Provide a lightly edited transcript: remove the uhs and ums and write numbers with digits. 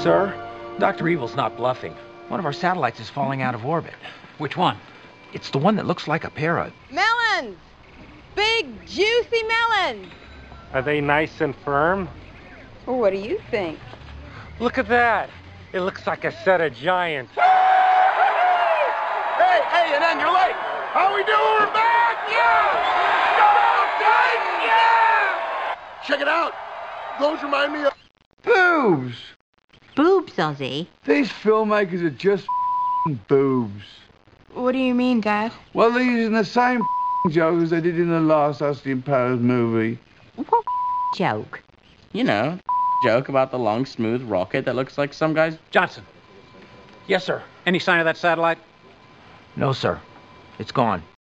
Sir, Dr. Evil's not bluffing. One of our satellites is falling out of orbit. Which one? It's the one that looks like a parrot. Melons! Big, juicy melons! Are they nice and firm? Well, what do you think? Look at that. It looks like a set of giants. Hey, and then you're late. How we doing? We're back! Yeah! Yeah! Check it out. Those remind me of Boobs! Boobs, Ozzy. These filmmakers are just boobs. What do you mean, Dad? Well, they're using the same joke as they did in the last Austin Powers movie. What joke? You know, joke about the long, smooth rocket that looks like some guy's... Johnson, Yes, sir. any sign of that satellite? No, sir. It's gone.